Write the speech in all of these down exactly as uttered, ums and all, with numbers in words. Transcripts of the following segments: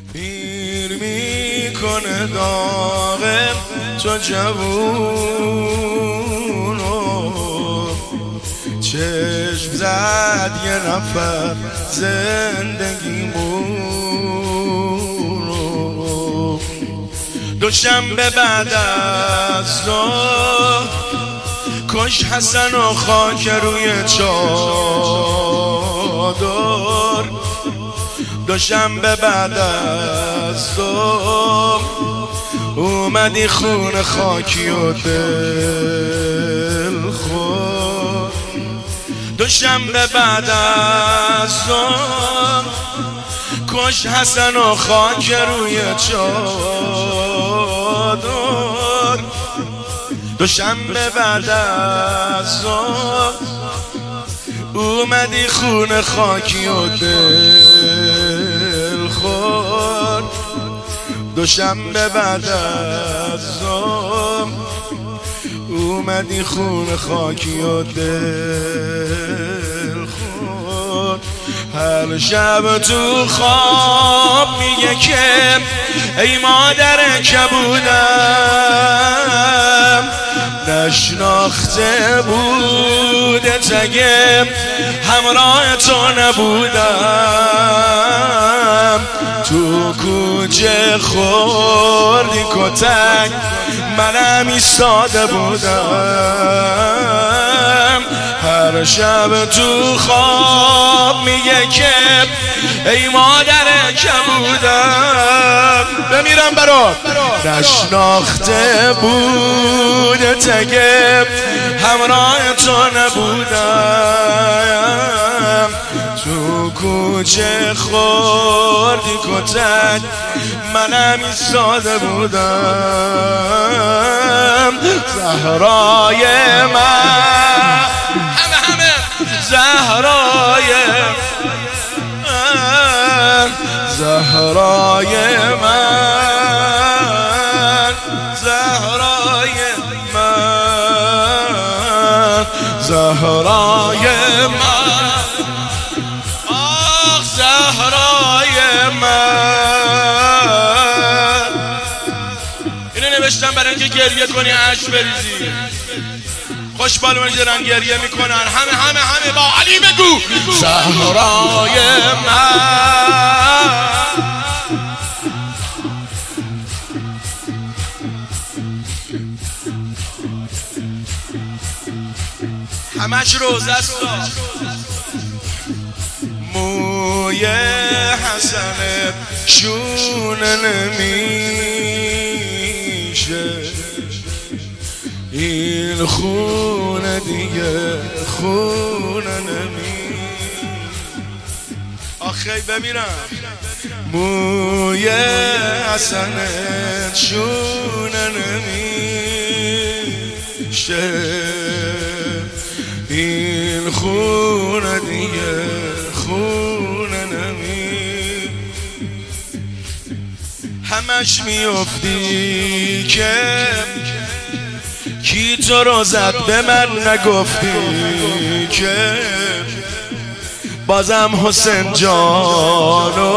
پیر میکنه داغم تو جوونو، چشم زد یه نفر زندگیمونو. دوشنبه بعد از ظهر کش حسن و خاک روی چادر. دوشنبه بعد از ظهر اومدی خون خاکی و دل خور. دوشنبه بعد از ظهر کش حسن و خاک روی چادر. دوشنبه بعد از ظهر اومدی خون خاکی و دل خور. دوشنبه بعد از ظهر اومدی خون خاکی و دل خور. هر شب تو خواب میگه که ای مادر کبودم، نشناخته بوده تگم همراه تو نبودم. تو کوچه خوردی کتک منم ایستاده بودم. هر شب تو خواب میگه که ای مادر کبودم، بمیرم برات نشناخته بوده تگم همراه تو نبودم. تو کوچه خوردی کتک منم ایستاده بودم. زهرای من همه همه زهرای من، زهرای من، زهرای من، زهرای من، آخ زهرای من. اینو نوشتم برای اینکه گریه کنی اشک بریزی. خوشبالونی دارن گریه میکنن. همه همه همه با علی بگو زهرای من. همش روزه است. موی حسن شونه نمیشه، این خونه دیگه خونه نمی. آخی بمیرم. موی حسنت شونه نمیشه، این خونه دیگه خونه نمی. همش میافتی که کی تو رو زد به من نگفتی که بازم حسین جانو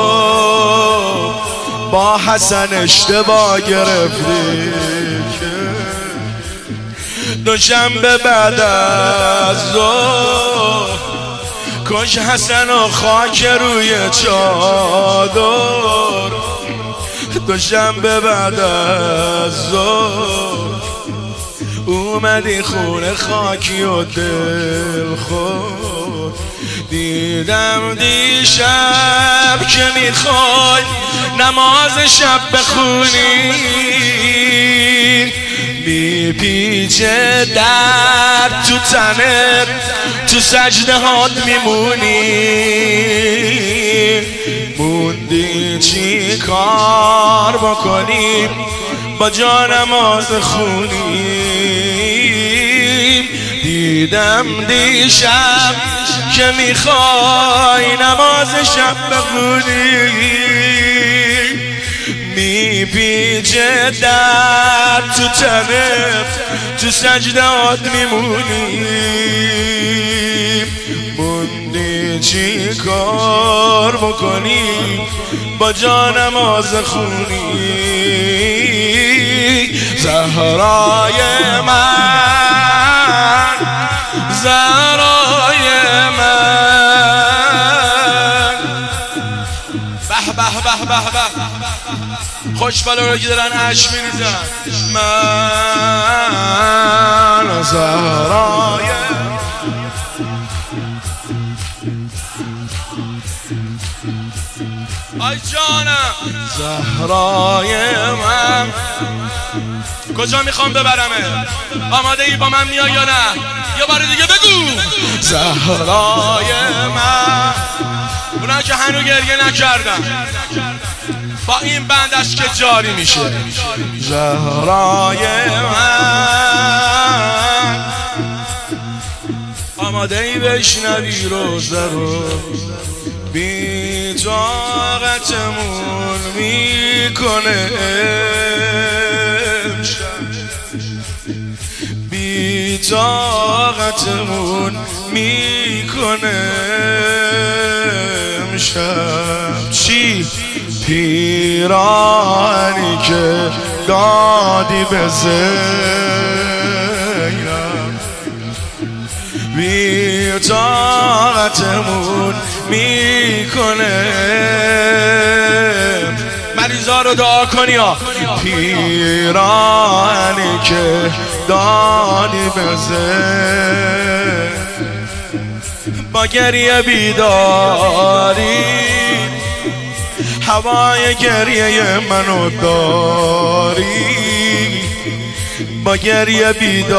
با حسن اشتباه گرفتی که دوشنبه بعد از ظهر کش حسن و خاک روی چادر. دوشنبه بعد از ظهر اومدی خون خاکی و دل خور. دیدم دیشب که میخوای نماز شب بخونی، میپیچه درد تو تنت تو سجده هات میمونی. موندی چی کار بکنی با جا نماز خونی. دیدم دیشب که میخوای نماز شب بخونی، میپیچه درد تو تنت تو سجدات میمونی. موندی چی کار بکنی با جانماز خونی زهرای من زهرای من به به به به به خوشبالا رو که دارن عشق میریزن من زهرای آی جانم زهرای من کجا میخوام ببرمه آماده ای با من میای یا نه یه بار دیگه بگو زهرای من اونا که هنو گریه نکردن با این بندش که جاری میشه زهرای من آماده ای بشنوی روزه رو بی طاقتمون میکنه بی طاقتمون میکنه امشب چی پیرانی که دادی به زینب بی طاقتمون میکنه مریضا رو دعا کنی ها پیرانی که دادی به زینب با گریه بیداری هوای گریه منو داری با گریه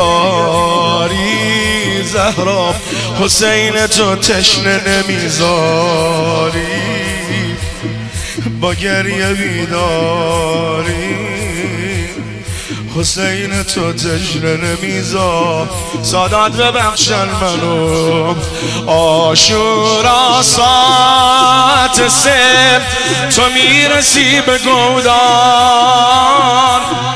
بیداری زهرا حسین تو تشنه نمیذاری با گریه بیداری حسین تو تشنه نمیذار سادات ببخشن منو عاشورا ساعت سه تو میرسی به گودان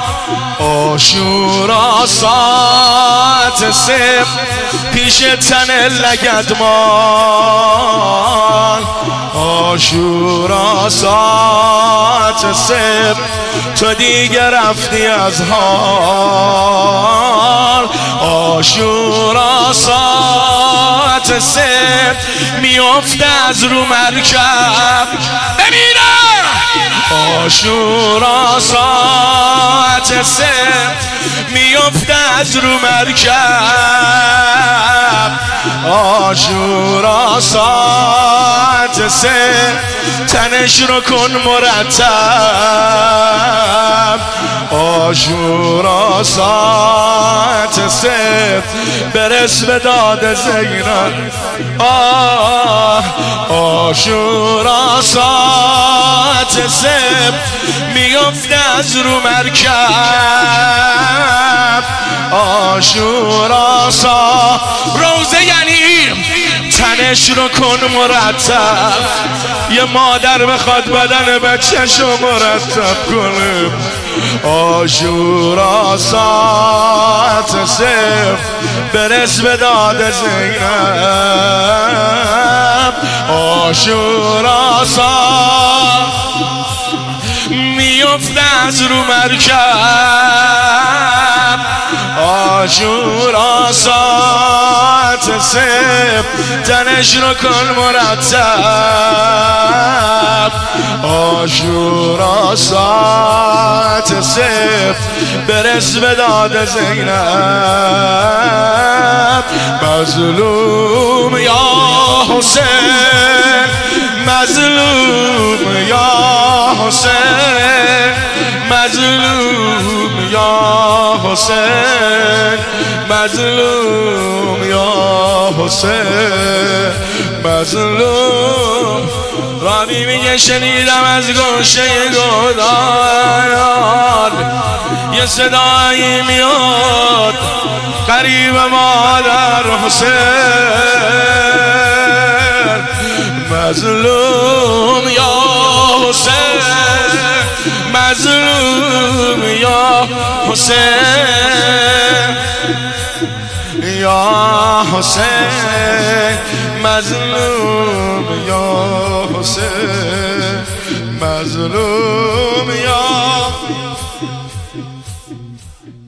عاشورا ساعت سه پیش تن لگدمان عاشورا ساعت سه تو دیگه رفتی از حال عاشورا ساعت سه میفته از رو مرکب بمیرم عاشورا ساعت سه میفته از رو مرکب عاشورا ساعت سه تنش رو کن مرتب عاشورا ساعت سه برس به داد زینب آه عاشورا ساعت سه میفته از رو مرکب عاشورا سا روزه یعنی تنش رو کن مرتب یه مادر بخواد بدن بچه‌شو مرتب کنه عاشورا ساعت سه برس به داد زینب عاشورا ساعت میفته از رو مرکب عاشورا ساعت سه تنش رو کن مرتب عاشورا ساعت سه برس به داد زینب مظلوم یا حسین مظلوم یا حسین مظلوم یا حسین مظلوم یا حسین مظلوم رابی میگه شنیدم از گوشه گودان یه صدایی میاد قریب مادر حسین مظلوم یا حسین مظلوم یا حسین یا حسین مظلوم یا حسین مظلوم یا